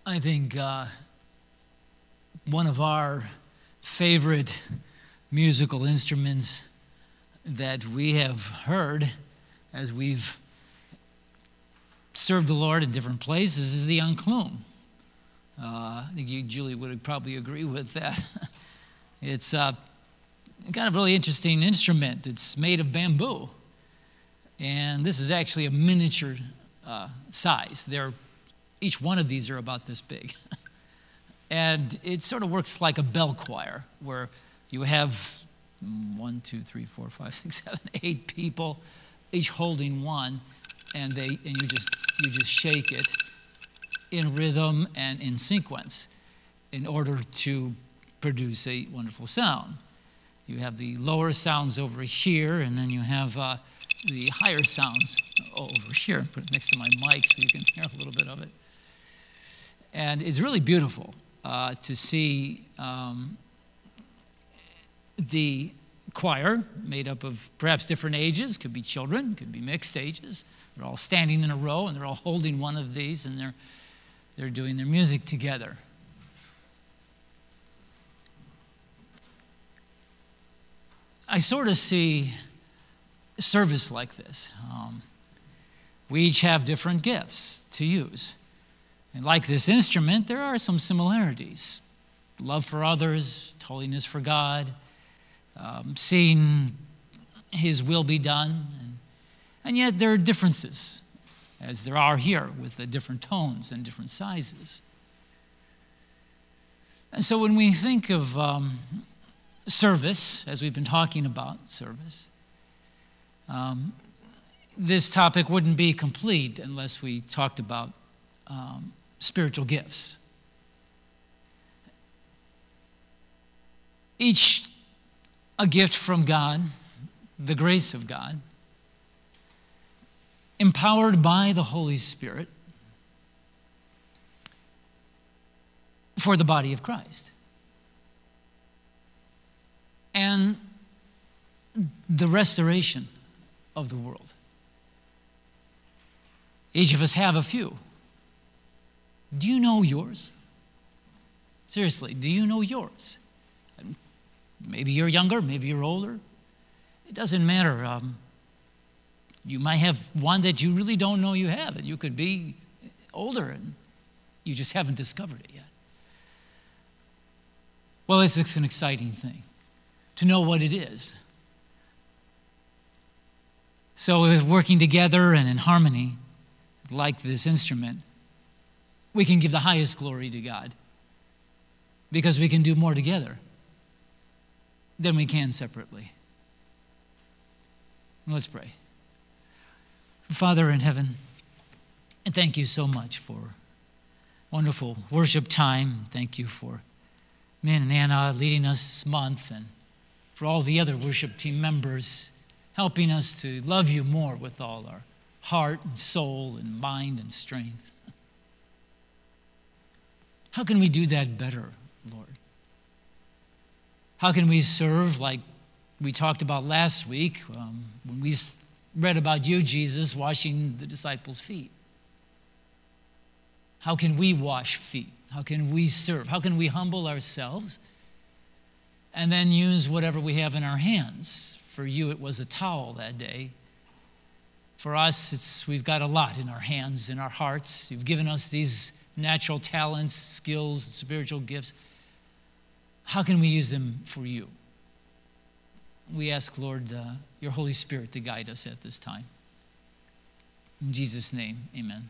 I think one of our favorite musical instruments that we have heard as we've served the Lord in different places is the unclume. I think you, Julie, would probably agree with that. It's kind of really interesting instrument. It's made of bamboo. And this is actually a miniature size. Each one of these are about this big. And it sort of works like a bell choir, where you have 1, 2, 3, 4, 5, 6, 7, 8 people, each holding one, and you just shake it in rhythm and in sequence in order to produce a wonderful sound. You have the lower sounds over here, and then you have the higher sounds over here. Put it next to my mic so you can hear a little bit of it. And it's really beautiful to see the choir made up of perhaps different ages. Could be children, could be mixed ages. They're all standing in a row, and they're all holding one of these, and they're doing their music together. I sort of see service like this. We each have different gifts to use. And like this instrument, there are some similarities. Love for others, holiness for God, seeing His will be done. And yet there are differences, as there are here, with the different tones and different sizes. And so when we think of service, as we've been talking about service, this topic wouldn't be complete unless we talked about spiritual gifts. Each a gift from God, the grace of God, empowered by the Holy Spirit for the body of Christ. And the restoration of the world. Each of us have a few. Do you know yours? Seriously, do you know yours? Maybe you're younger, maybe you're older. It doesn't matter. You might have one that you really don't know you have, and you could be older and you just haven't discovered it yet. Well, it's an exciting thing to know what it is. So working together and in harmony, like this instrument, we can give the highest glory to God because we can do more together than we can separately. Let's pray. Father in heaven, and thank you so much for wonderful worship time. Thank you for Min and Anna leading us this month, and for all the other worship team members helping us to love you more with all our heart and soul and mind and strength. How can we do that better, Lord? How can we serve like we talked about last week when we read about you, Jesus, washing the disciples' feet? How can we wash feet? How can we serve? How can we humble ourselves and then use whatever we have in our hands? For you, it was a towel that day. For us, we've got a lot in our hands, in our hearts. You've given us these natural talents, skills, spiritual gifts. How can we use them for you? We ask, Lord, your Holy Spirit to guide us at this time. In Jesus' name, amen.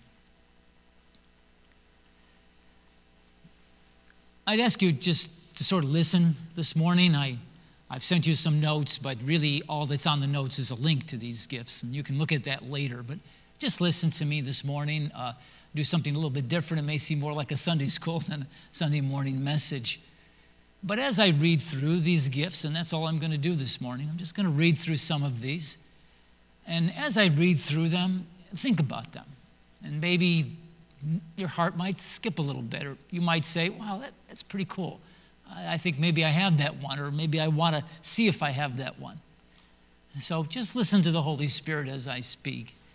I'd ask you just to sort of listen this morning. I've sent you some notes, but really all that's on the notes is a link to these gifts, and you can look at that later. But just listen to me this morning. Do something a little bit different. It may seem more like a Sunday school than a Sunday morning message. But as I read through these gifts, and that's all I'm going to do this morning, I'm just going to read through some of these. And as I read through them, think about them. And maybe your heart might skip a little bit, or you might say, wow, that's pretty cool. I think maybe I have that one, or maybe I want to see if I have that one. And so just listen to the Holy Spirit as I speak.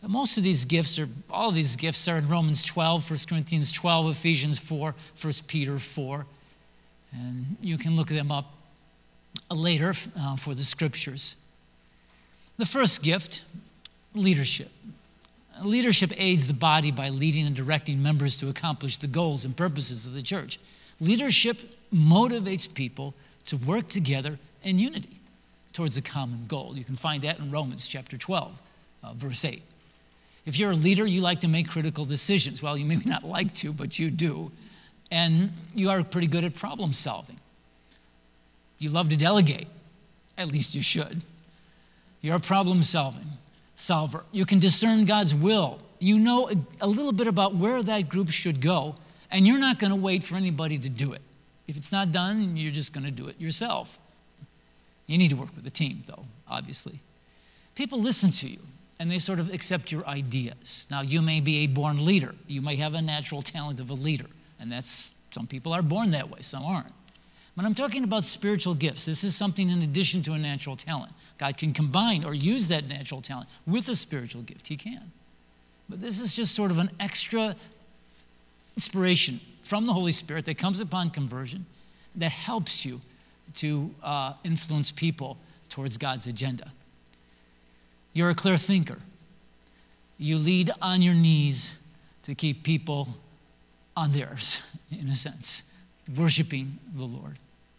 Most of these gifts, or all of these gifts, are in Romans 12, 1 Corinthians 12, Ephesians 4, 1 Peter 4. And you can look them up later for the scriptures. The first gift, leadership. Leadership aids the body by leading and directing members to accomplish the goals and purposes of the church. Leadership motivates people to work together in unity towards a common goal. You can find that in Romans chapter 12, verse 8. If you're a leader, you like to make critical decisions. Well, you may not like to, but you do. And you are pretty good at problem solving. You love to delegate. At least you should. You're a problem solver. You can discern God's will. You know a little bit about where that group should go, and you're not going to wait for anybody to do it. If it's not done, you're just going to do it yourself. You need to work with a team, though, obviously. People listen to you, and they sort of accept your ideas. Now, you may be a born leader. You may have a natural talent of a leader, and some people are born that way, some aren't. But I'm talking about spiritual gifts. This is something in addition to a natural talent. God can combine or use that natural talent with a spiritual gift. He can. But this is just sort of an extra inspiration from the Holy Spirit that comes upon conversion that helps you to influence people towards God's agenda. You're a clear thinker. You lead on your knees to keep people on theirs, in a sense, worshiping the Lord.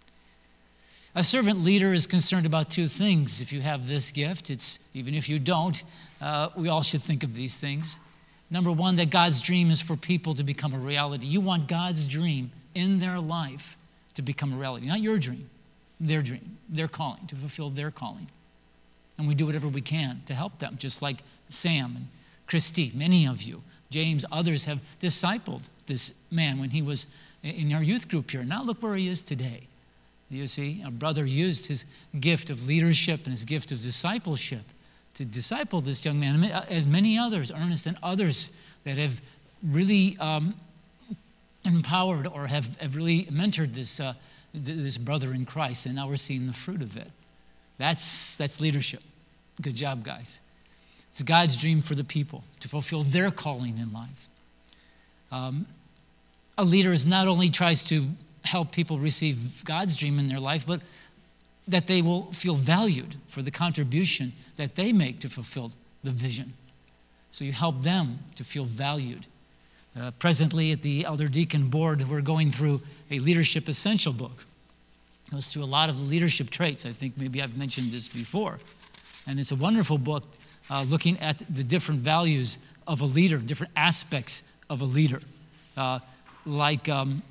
A servant leader is concerned about two things. If you have this gift, even if you don't, we all should think of these things. Number one, that God's dream is for people to become a reality. You want God's dream in their life to become a reality. Not your dream, their calling, to fulfill their calling. And we do whatever we can to help them, just like Sam and Christy, many of you, James, others have discipled this man when he was in our youth group here. Now look where he is today. You see, a brother used his gift of leadership and his gift of discipleship to disciple this young man, as many others, Ernest and others that have really empowered or have really mentored this brother in Christ, and now we're seeing the fruit of it. That's leadership. Good job, guys. It's God's dream for the people to fulfill their calling in life. A leader is not only tries to help people receive God's dream in their life, but that they will feel valued for the contribution that they make to fulfill the vision. So you help them to feel valued. Presently at the Elder Deacon Board, we're going through a leadership essential book. It goes through a lot of the leadership traits. I think maybe I've mentioned this before. And it's a wonderful book looking at the different values of a leader, different aspects of a leader, like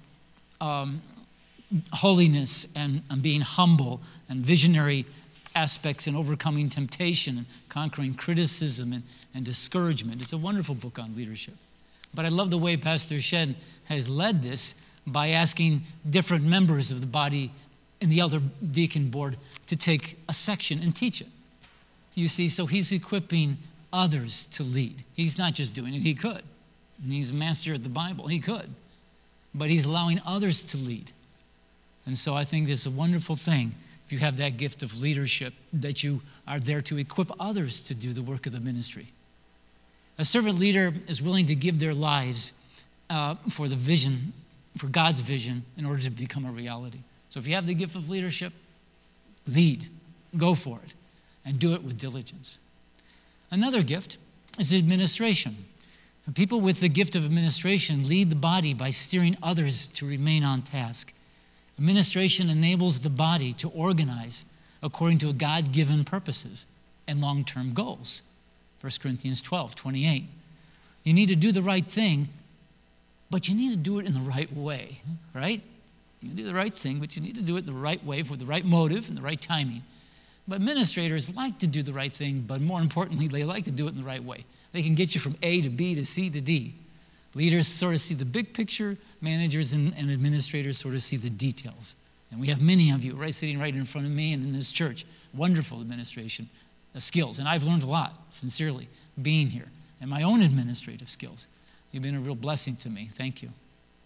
holiness and being humble and visionary aspects and overcoming temptation and conquering criticism and discouragement. It's a wonderful book on leadership. But I love the way Pastor Shen has led this by asking different members of the body in the Elder Deacon Board to take a section and teach it. You see, so he's equipping others to lead. He's not just doing it, he could. And he's a master at the Bible, he could. But he's allowing others to lead. And so I think this is a wonderful thing if you have that gift of leadership, that you are there to equip others to do the work of the ministry. A servant leader is willing to give their lives for the vision, for God's vision, in order to become a reality. So if you have the gift of leadership, lead, go for it, and do it with diligence. Another gift is administration. People with the gift of administration lead the body by steering others to remain on task. Administration enables the body to organize according to God-given purposes and long-term goals. 1 Corinthians 12:28. You need to do the right thing, but you need to do it in the right way, right? You can do the right thing, but you need to do it the right way for the right motive and the right timing. But administrators like to do the right thing, but more importantly, they like to do it in the right way. They can get you from A to B to C to D. Leaders sort of see the big picture. Managers and administrators sort of see the details. And we have many of you sitting right in front of me and in this church. Wonderful administration skills. And I've learned a lot, sincerely, being here. And my own administrative skills. You've been a real blessing to me. Thank you.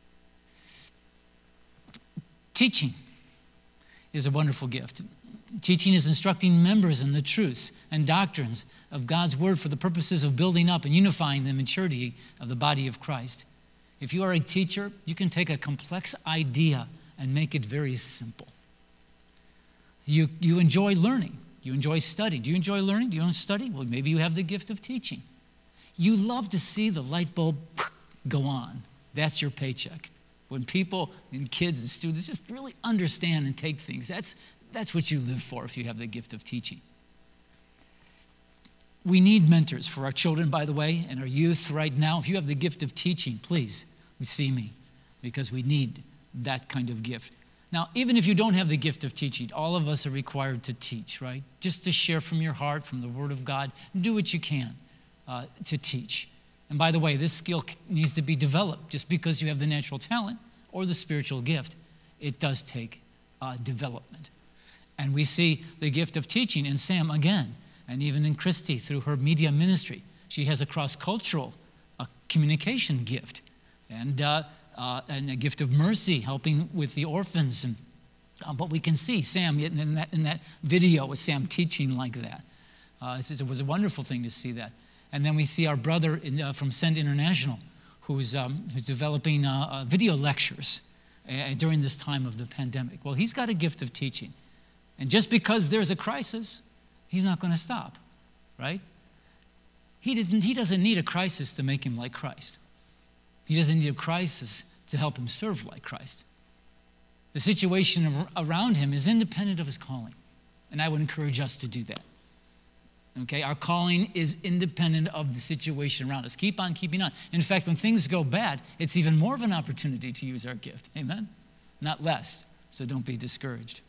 Teaching is a wonderful gift. Teaching is instructing members in the truths and doctrines of God's word for the purposes of building up and unifying the maturity of the body of Christ. If you are a teacher, you can take a complex idea and make it very simple. You enjoy learning. You enjoy studying. Do you enjoy learning? Do you study? Well, maybe you have the gift of teaching. You love to see the light bulb go on. That's your paycheck. When people and kids and students just really understand and take things, that's what you live for if you have the gift of teaching. We need mentors for our children, by the way, and our youth right now. If you have the gift of teaching, please see me, because we need that kind of gift. Now, even if you don't have the gift of teaching, all of us are required to teach, right? Just to share from your heart, from the Word of God. Do what you can to teach. And by the way, this skill needs to be developed. Just because you have the natural talent or the spiritual gift, it does take development. And we see the gift of teaching in Sam again, and even in Christy through her media ministry. She has a cross-cultural communication gift, and a gift of mercy, helping with the orphans. And but we can see Sam in that video with Sam teaching like that. It was a wonderful thing to see that. And then we see our brother from Send International, who's developing video lectures during this time of the pandemic. Well, he's got a gift of teaching. And just because there's a crisis, he's not going to stop, right? He doesn't need a crisis to make him like Christ. He doesn't need a crisis to help him serve like Christ. The situation around him is independent of his calling. And I would encourage us to do that. Okay, our calling is independent of the situation around us. Keep on keeping on. In fact, when things go bad, it's even more of an opportunity to use our gift. Amen? Not less. So don't be discouraged.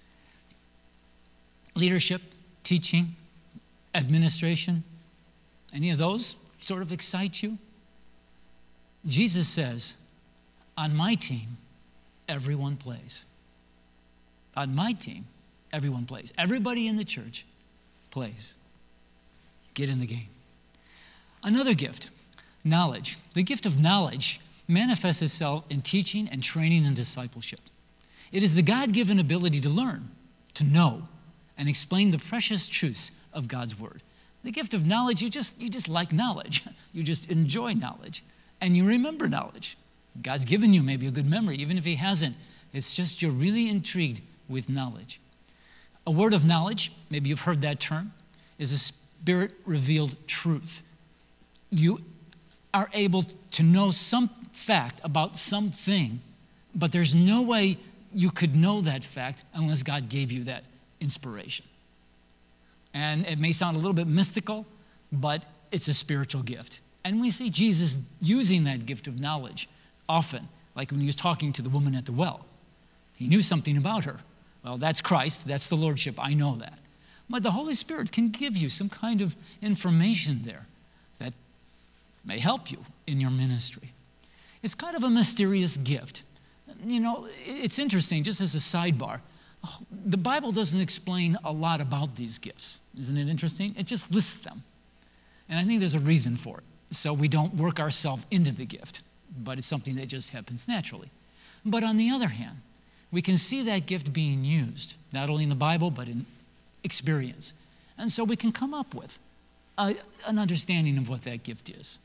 Leadership, teaching, administration, any of those sort of excite you? Jesus says, on my team, everyone plays. On my team, everyone plays. Everybody in the church plays. Get in the game. Another gift, knowledge. The gift of knowledge manifests itself in teaching and training and discipleship. It is the God-given ability to learn, to know, and explain the precious truths of God's word. The gift of knowledge, you just like knowledge. You just enjoy knowledge. And you remember knowledge. God's given you maybe a good memory, even if he hasn't. It's just you're really intrigued with knowledge. A word of knowledge, maybe you've heard that term, is a spirit-revealed truth. You are able to know some fact about something, but there's no way you could know that fact unless God gave you that inspiration. And it may sound a little bit mystical, but it's a spiritual gift. And we see Jesus using that gift of knowledge often, like when he was talking to the woman at the well. He knew something about her. Well, that's Christ, that's the Lordship, I know that. But the Holy Spirit can give you some kind of information there that may help you in your ministry. It's kind of a mysterious gift. You know, it's interesting, just as a sidebar, the Bible doesn't explain a lot about these gifts. Isn't it interesting? It just lists them. And I think there's a reason for it. So we don't work ourselves into the gift, but it's something that just happens naturally. But on the other hand, we can see that gift being used, not only in the Bible, but in experience. And so we can come up with an understanding of what that gift is.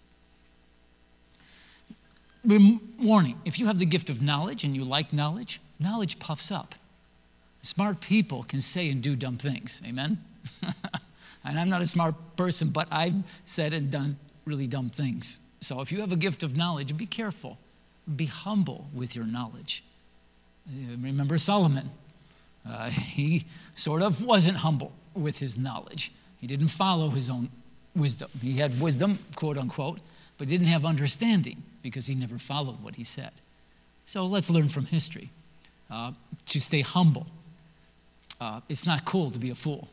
Warning, if you have the gift of knowledge and you like knowledge, knowledge puffs up. Smart people can say and do dumb things, amen? And I'm not a smart person, but I've said and done really dumb things. So if you have a gift of knowledge, be careful. Be humble with your knowledge. Remember Solomon. He sort of wasn't humble with his knowledge. He didn't follow his own wisdom. He had wisdom, quote unquote, but didn't have understanding because he never followed what he said. So let's learn from history to stay humble. It's not cool to be a fool.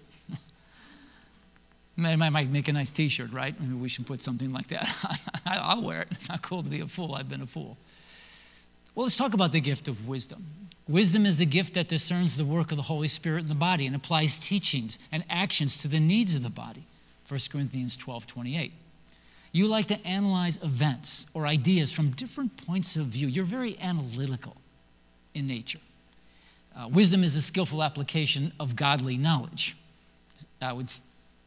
I might make a nice t-shirt, right? Maybe we should put something like that. I'll wear it. It's not cool to be a fool. I've been a fool. Well, let's talk about the gift of wisdom. Wisdom is the gift that discerns the work of the Holy Spirit in the body and applies teachings and actions to the needs of the body. 1 Corinthians 12:28. You like to analyze events or ideas from different points of view. You're very analytical in nature. Wisdom is a skillful application of godly knowledge. I would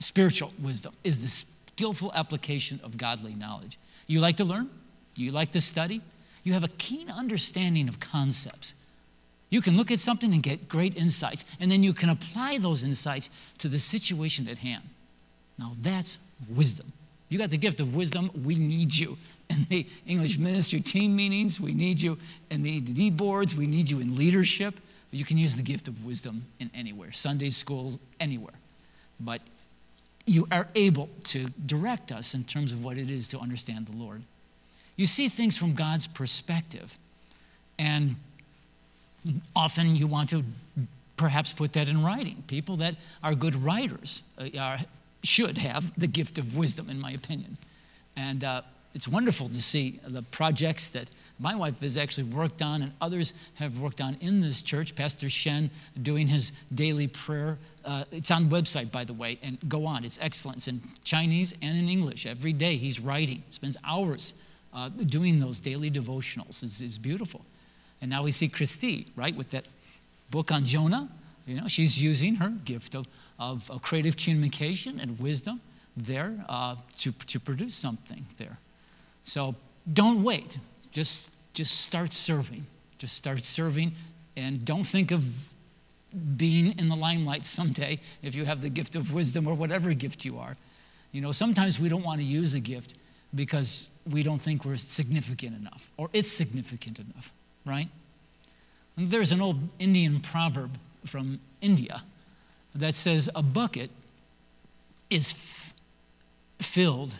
spiritual wisdom is the skillful application of godly knowledge. You like to learn? You like to study? You have a keen understanding of concepts. You can look at something and get great insights, and then you can apply those insights to the situation at hand. Now that's wisdom. You got the gift of wisdom, we need you. In the English ministry team meetings, we need you. In the ADD boards, we need you in leadership. You can use the gift of wisdom in anywhere, Sunday schools, anywhere. But you are able to direct us in terms of what it is to understand the Lord. You see things from God's perspective, and often you want to perhaps put that in writing. People that are good writers should have the gift of wisdom, in my opinion. And it's wonderful to see the projects that my wife has actually worked on and others have worked on in this church. Pastor Shen doing his daily prayer. It's on the website, by the way, and go on. It's excellent. It's in Chinese and in English. Every day he's writing. Spends hours doing those daily devotionals. It's beautiful. And now we see Christy, right, with that book on Jonah. You know, she's using her gift of creative communication and wisdom there to produce something there. So don't wait. Just start serving. Just start serving, and don't think of being in the limelight someday if you have the gift of wisdom or whatever gift you are. You know, sometimes we don't want to use a gift because we don't think we're significant enough or it's significant enough, right? And there's an old Indian proverb from India that says a bucket is filled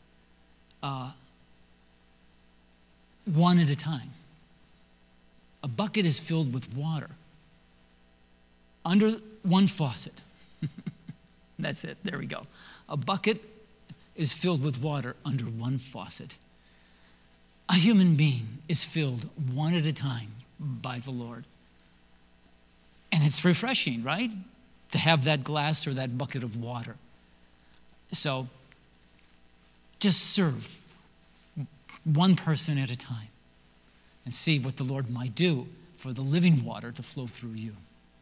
one at a time. A bucket is filled with water under one faucet. That's it. There we go. A bucket is filled with water under one faucet. A human being is filled one at a time by the Lord. And it's refreshing, right? To have that glass or that bucket of water. So just serve one person at a time and see what the Lord might do for the living water to flow through you.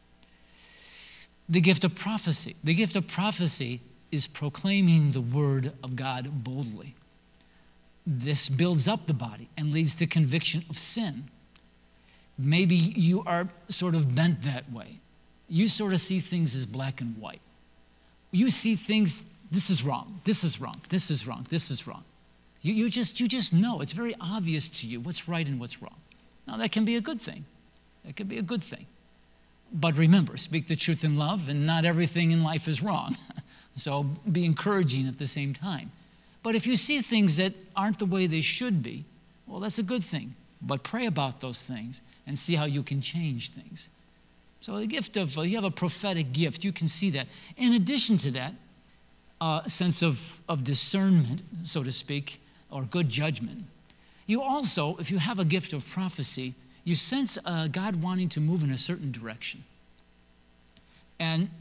The gift of prophecy. The gift of prophecy is proclaiming the word of God boldly. This builds up the body and leads to conviction of sin. Maybe you are sort of bent that way. You sort of see things as black and white. You see things, this is wrong, this is wrong, this is wrong, this is wrong. You just know. It's very obvious to you what's right and what's wrong. Now, that can be a good thing. That can be a good thing. But remember, speak the truth in love, and not everything in life is wrong. So be encouraging at the same time. But if you see things that aren't the way they should be, well, that's a good thing. But pray about those things and see how you can change things. So the gift of, you have a prophetic gift. You can see that. In addition to that, a sense of discernment, so to speak, or good judgment. You also, if you have a gift of prophecy, you sense God wanting to move in a certain direction. And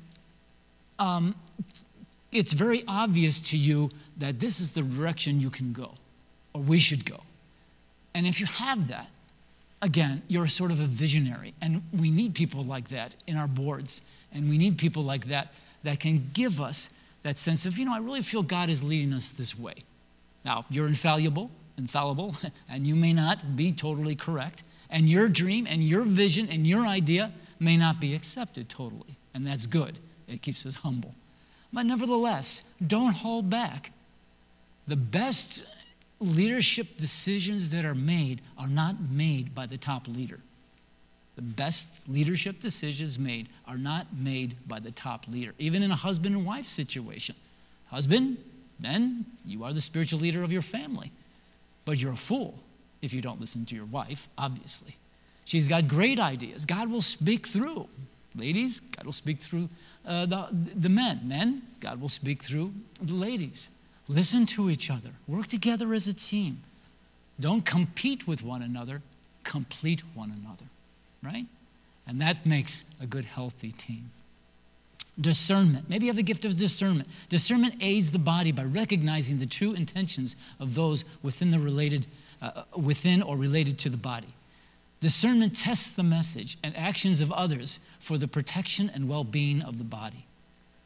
it's very obvious to you that this is the direction you can go, or we should go. And if you have that, again, you're sort of a visionary. And we need people like that in our boards. And we need people like that that can give us that sense of, I really feel God is leading us this way. Now, you're infallible, and you may not be totally correct. And your dream and your vision and your idea may not be accepted totally. And that's good. It keeps us humble. But nevertheless, don't hold back. The best leadership decisions that are not made by the top leader. The best leadership decisions made are not made by the top leader, even in a husband and wife situation. Husband, men, you are the spiritual leader of your family, but you're a fool if you don't listen to your wife, obviously. She's got great ideas. God will speak through. Ladies, God will speak through the men. Men, God will speak through the ladies. Listen to each other. Work together as a team. Don't compete with one another. Complete one another, right? And that makes a good, healthy team. Discernment. Maybe you have a gift of discernment. Discernment aids the body by recognizing the true intentions of those within or related to the body. Discernment tests the message and actions of others for the protection and well-being of the body.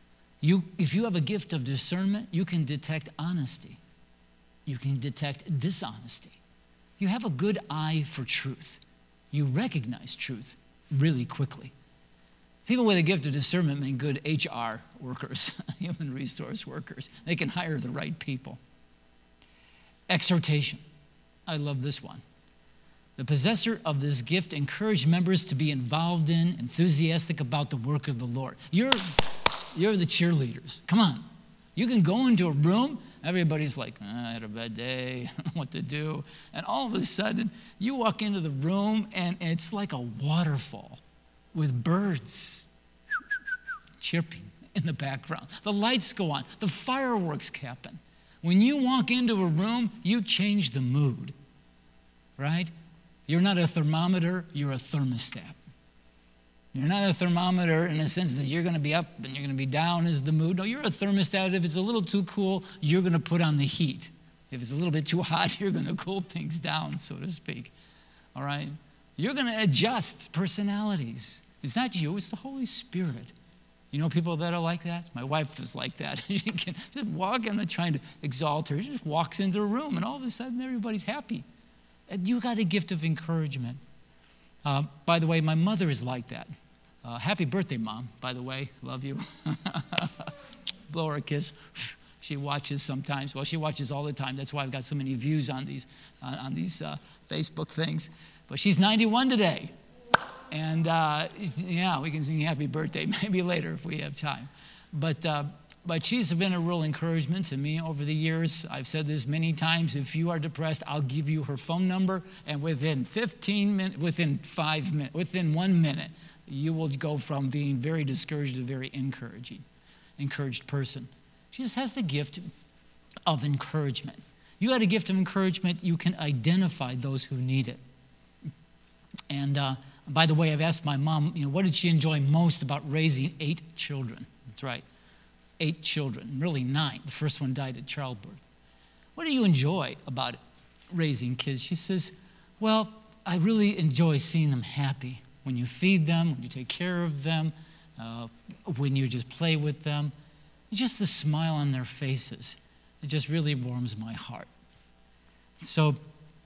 If you have a gift of discernment, you can detect honesty. You can detect dishonesty. You have a good eye for truth. You recognize truth really quickly. People with a gift of discernment make good HR workers, human resource workers. They can hire the right people. Exhortation. I love this one. The possessor of this gift encouraged members to be involved in, enthusiastic about the work of the Lord. You're the cheerleaders. Come on. You can go into a room, everybody's like, I had a bad day, I don't know what to do. And all of a sudden, you walk into the room and it's like a waterfall with birds chirping in the background. The lights go on, the fireworks happen. When you walk into a room, you change the mood, right? You're not a thermometer, you're a thermostat. You're not a thermometer in the sense that you're going to be up and you're going to be down is the mood. No, you're a thermostat. If it's a little too cool, you're going to put on the heat. If it's a little bit too hot, you're going to cool things down, so to speak. All right? You're going to adjust personalities. It's not you, it's the Holy Spirit. You know people that are like that? My wife is like that. She can just walk, I'm not trying to exalt her. She just walks into a room and all of a sudden everybody's happy. And you got a gift of encouragement. By the way, my mother is like that. Happy birthday, Mom, by the way. Love you. Blow her a kiss. She watches sometimes. Well, she watches all the time. That's why I've got so many views on these Facebook things. But she's 91 today. And, yeah, we can sing happy birthday maybe later if we have time. But she's been a real encouragement to me over the years. I've said this many times. If you are depressed, I'll give you her phone number. And within 15 minutes, within 5 minutes, within 1 minute, you will go from being very discouraged to very encouraged person. She just has the gift of encouragement. You got a gift of encouragement, you can identify those who need it. And by the way, I've asked my mom, what did she enjoy most about raising 8 children? That's right, 8 children, really 9. The first one died at childbirth. What do you enjoy about raising kids? She says, well, I really enjoy seeing them happy. When you feed them, when you take care of them, when you just play with them, just the smile on their faces, it just really warms my heart. So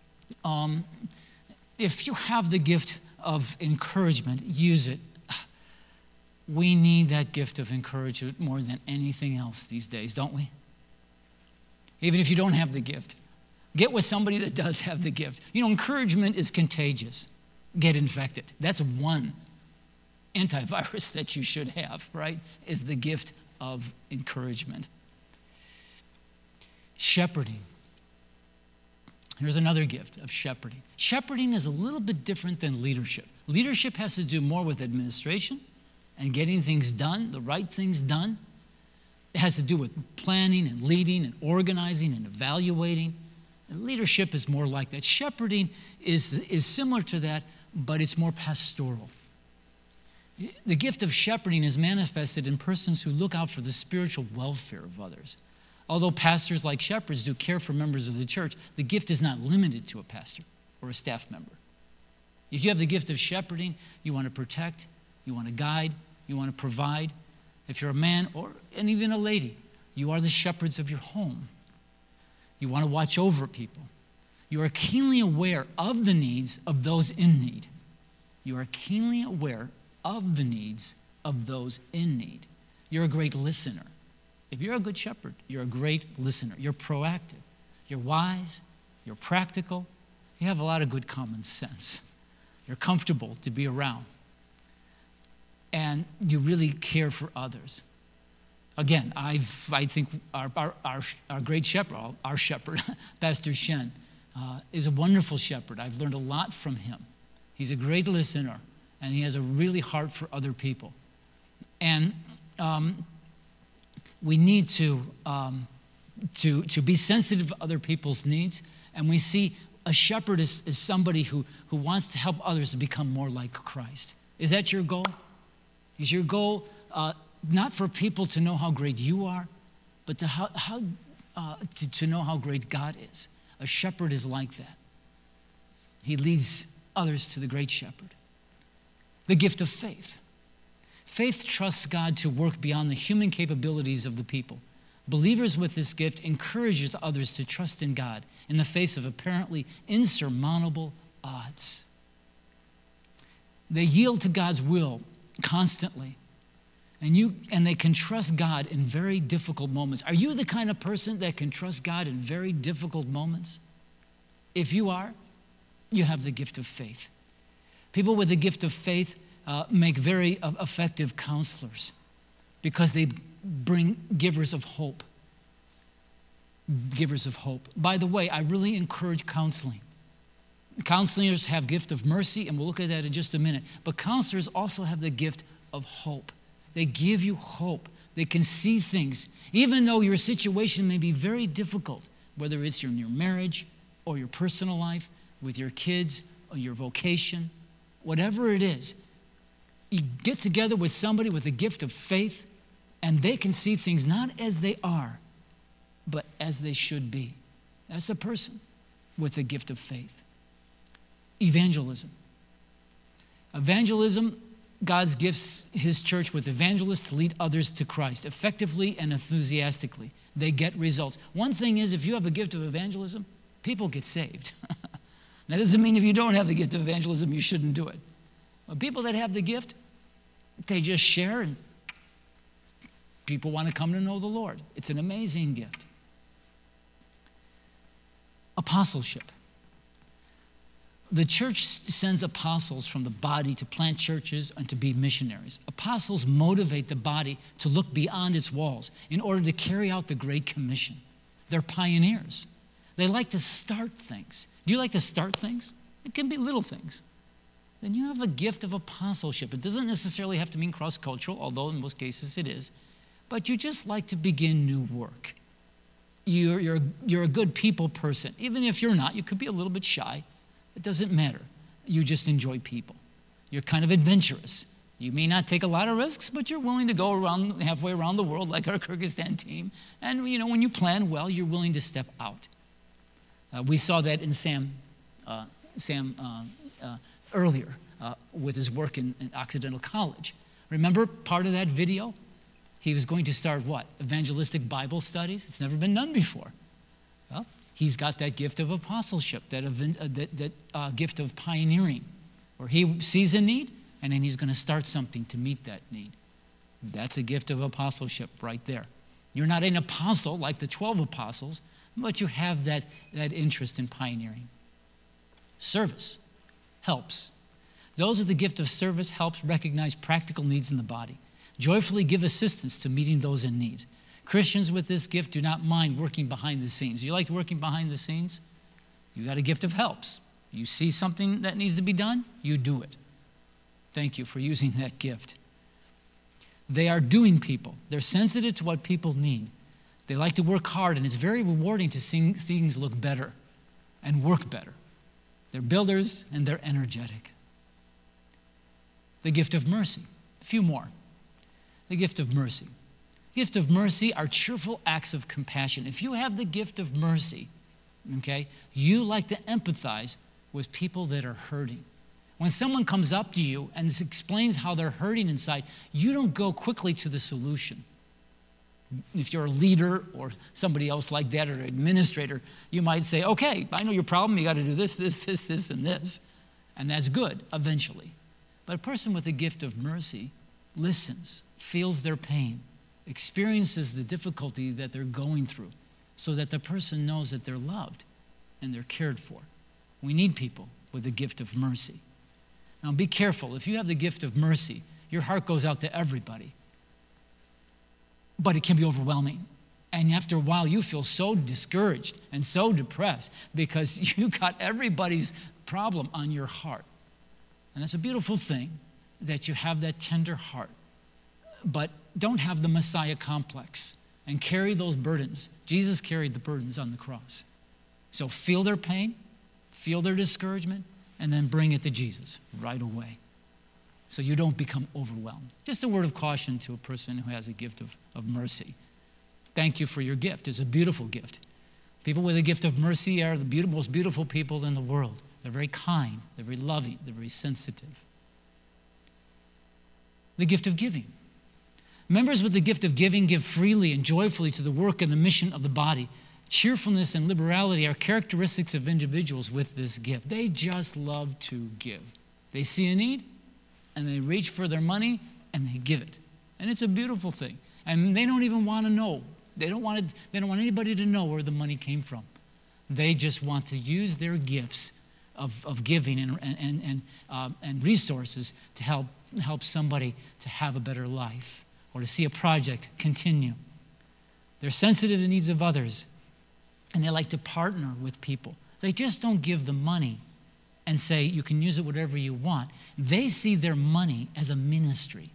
if you have the gift of encouragement, use it. We need that gift of encouragement more than anything else these days, don't we? Even if you don't have the gift, get with somebody that does have the gift. Encouragement is contagious. Get infected. That's one antivirus that you should have, right? Is the gift of encouragement. Shepherding. Here's another gift of shepherding. Shepherding is a little bit different than leadership. Leadership has to do more with administration and getting things done, the right things done. It has to do with planning and leading and organizing and evaluating. And leadership is more like that. Shepherding is similar to that, but it's more pastoral. The gift of shepherding is manifested in persons who look out for the spiritual welfare of others. Although pastors, like shepherds, do care for members of the church, the gift is not limited to a pastor or a staff member. If you have the gift of shepherding, you want to protect, you want to guide, you want to provide. If you're a man and even a lady, you are the shepherds of your home. You want to watch over people. You are keenly aware of the needs of those in need. You are keenly aware of the needs of those in need. You're a great listener. If you're a good shepherd, you're a great listener. You're proactive. You're wise. You're practical. You have a lot of good common sense. You're comfortable to be around. And you really care for others. Again, I think our great shepherd, our shepherd, Pastor Shen, is a wonderful shepherd. I've learned a lot from him. He's a great listener, and he has a really heart for other people. And we need to be sensitive to other people's needs, and we see a shepherd is somebody who wants to help others to become more like Christ. Is that your goal? Is your goal not for people to know how great you are, but to know how great God is? A shepherd is like that. He leads others to the great shepherd. The gift of faith. Faith trusts God to work beyond the human capabilities of the people. Believers with this gift encourages others to trust in God in the face of apparently insurmountable odds. They yield to God's will constantly, and they can trust God in very difficult moments. Are you the kind of person that can trust God in very difficult moments? If you are, you have the gift of faith. People with the gift of faith make very effective counselors because they bring givers of hope. Givers of hope. By the way, I really encourage counseling. Counselors have gift of mercy, and we'll look at that in just a minute. But counselors also have the gift of hope. They give you hope. They can see things. Even though your situation may be very difficult, whether it's in your marriage or your personal life, with your kids or your vocation, whatever it is, you get together with somebody with a gift of faith, and they can see things not as they are, but as they should be. That's a person with a gift of faith. Evangelism. Evangelism, God gifts his church with evangelists to lead others to Christ effectively and enthusiastically. They get results. One thing is, if you have a gift of evangelism, people get saved. That doesn't mean if you don't have the gift of evangelism, you shouldn't do it. But people that have the gift, they just share, and people want to come to know the Lord. It's an amazing gift. Apostleship. The church sends apostles from the body to plant churches and to be missionaries. Apostles motivate the body to look beyond its walls in order to carry out the Great Commission. They're pioneers. They like to start things. Do you like to start things? It can be little things. Then you have a gift of apostleship. It doesn't necessarily have to mean cross-cultural, although in most cases it is. But you just like to begin new work. You're a good people person. Even if you're not, you could be a little bit shy. It doesn't matter. You just enjoy people. You're kind of adventurous. You may not take a lot of risks, but you're willing to go around halfway around the world like our Kyrgyzstan team. And when you plan well, you're willing to step out. We saw that in Sam earlier with his work in Occidental College. Remember part of that video? He was going to start what? Evangelistic Bible studies. It's never been done before. Well, he's got that gift of apostleship, that gift of pioneering, where he sees a need, and then he's going to start something to meet that need. That's a gift of apostleship right there. You're not an apostle like the 12 apostles, but you have that interest in pioneering. Service helps. Those with the gift of service helps recognize practical needs in the body, joyfully give assistance to meeting those in need. Christians with this gift do not mind working behind the scenes. You like working behind the scenes? You got a gift of helps. You see something that needs to be done, you do it. Thank you for using that gift. They are doing people. They're sensitive to what people need. They like to work hard, and it's very rewarding to see things look better and work better. They're builders, and they're energetic. The gift of mercy. A few more. The gift of mercy. Gift of mercy are cheerful acts of compassion. If you have the gift of mercy, okay, you like to empathize with people that are hurting. When someone comes up to you and explains how they're hurting inside, you don't go quickly to the solution. If you're a leader or somebody else like that, or an administrator, you might say, okay, I know your problem. You got to do this, and this. And that's good eventually. But a person with a gift of mercy listens, feels their pain, experiences the difficulty that they're going through, so that the person knows that they're loved and they're cared for. We need people with the gift of mercy. Now be careful. If you have the gift of mercy, your heart goes out to everybody. But it can be overwhelming. And after a while, you feel so discouraged and so depressed because you got everybody's problem on your heart. And it's a beautiful thing that you have that tender heart. But don't have the Messiah complex and carry those burdens. Jesus carried the burdens on the cross. So feel their pain, feel their discouragement, and then bring it to Jesus right away, so you don't become overwhelmed. Just a word of caution to a person who has a gift of mercy. Thank you for your gift. It's a beautiful gift. People with a gift of mercy are the most beautiful people in the world. They're very kind, they're very loving, they're very sensitive. the gift of giving. Members with the gift of giving give freely and joyfully to the work and the mission of the body. Cheerfulness and liberality are characteristics of individuals with this gift. They just love to give. They see a need, and they reach for their money, and they give it. And it's a beautiful thing. And they don't even want to know. They don't want anybody to know where the money came from. They just want to use their gifts of giving and resources to help somebody to have a better life or to see a project continue. They're sensitive to the needs of others, and they like to partner with people. They just don't give the money and say, you can use it whatever you want. They see their money as a ministry.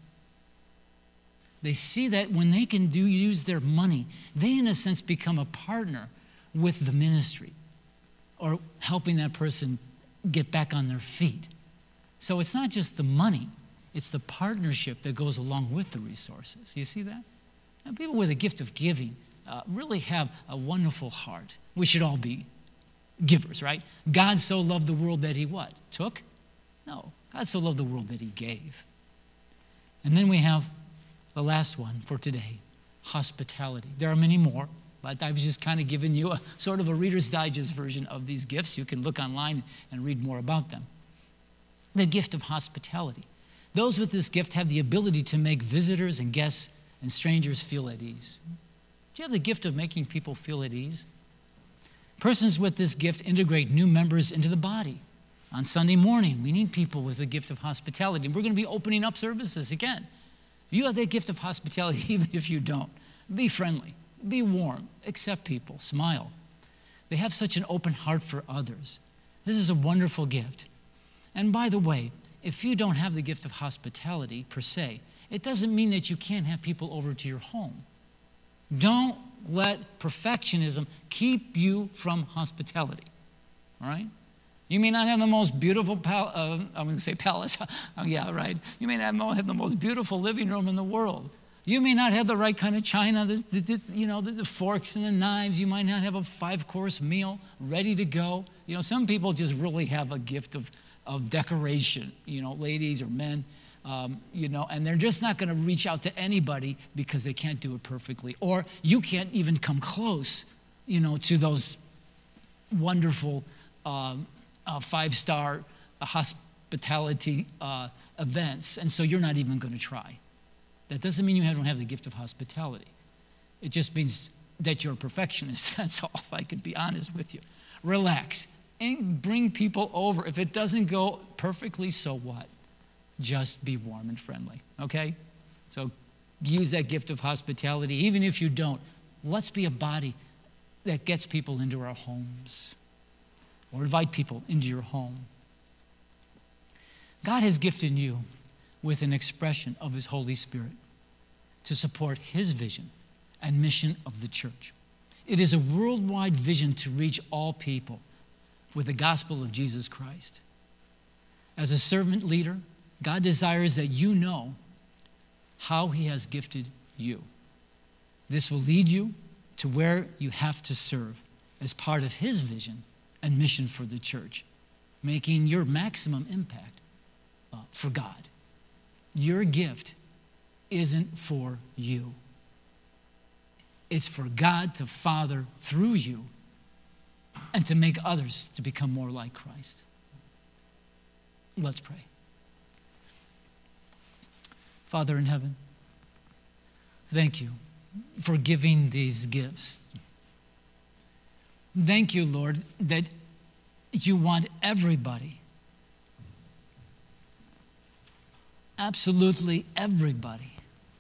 They see that when they can use their money, they in a sense become a partner with the ministry or helping that person get back on their feet. So it's not just the money, it's the partnership that goes along with the resources. You see that? And people with a gift of giving really have a wonderful heart. We should all be givers, right? God so loved the world that he what? Took? No. God so loved the world that he gave. And then we have the last one for today, hospitality. There are many more, but I was just kind of giving you a sort of a Reader's Digest version of these gifts. You can look online and read more about them. The gift of hospitality. Those with this gift have the ability to make visitors and guests and strangers feel at ease. Do you have the gift of making people feel at ease? Persons with this gift integrate new members into the body. On Sunday morning, we need people with the gift of hospitality. And we're going to be opening up services again. You have that gift of hospitality, even if you don't. Be friendly, be warm, accept people, smile. They have such an open heart for others. This is a wonderful gift. And by the way, if you don't have the gift of hospitality per se, it doesn't mean that you can't have people over to your home. Don't let perfectionism keep you from hospitality, all right? You may not have the most beautiful I'm going to say palace. Oh, yeah, right. You may not have the most beautiful living room in the world. You may not have the right kind of china, the forks and the knives. You might not have a 5-course meal ready to go. Some people just really have a gift of decoration, ladies or men, and they're just not going to reach out to anybody because they can't do it perfectly. Or you can't even come close, to those wonderful 5-star hospitality events, and so you're not even going to try. That doesn't mean you don't have the gift of hospitality. It just means that you're a perfectionist. That's all, if I could be honest with you. Relax and bring people over. If it doesn't go perfectly, so what? Just be warm and friendly, okay? So use that gift of hospitality. Even if you don't, let's be a body that gets people into our homes or invite people into your home. God has gifted you with an expression of his Holy Spirit to support his vision and mission of the church. It is a worldwide vision to reach all people with the gospel of Jesus Christ. As a servant leader, God desires that you know how he has gifted you. This will lead you to where you have to serve as part of his vision and mission for the church, making your maximum impact for God. Your gift isn't for you. It's for God to father through you and to make others to become more like Christ. Let's pray. Father in heaven, thank you for giving these gifts. Thank you, Lord, that you want everybody, absolutely everybody,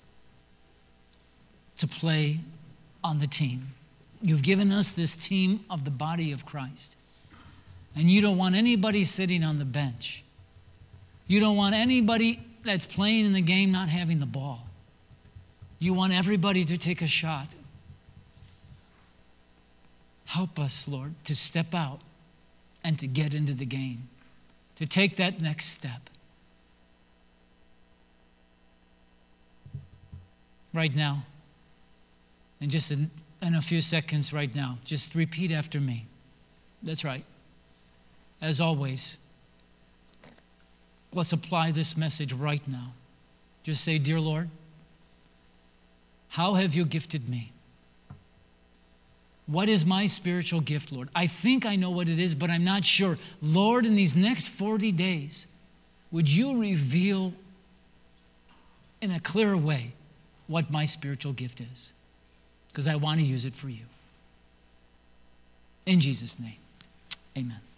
to play on the team. You've given us this team of the body of Christ. And you don't want anybody sitting on the bench. You don't want anybody that's playing in the game not having the ball. You want everybody to take a shot. Help us, Lord, to step out and to get into the game, to take that next step. Right now, and just in a few seconds right now, just repeat after me. That's right. As always, let's apply this message right now. Just say, dear Lord, how have you gifted me? What is my spiritual gift, Lord? I think I know what it is, but I'm not sure. Lord, in these next 40 days, would you reveal in a clearer way what my spiritual gift is? Because I want to use it for you. In Jesus' name, amen.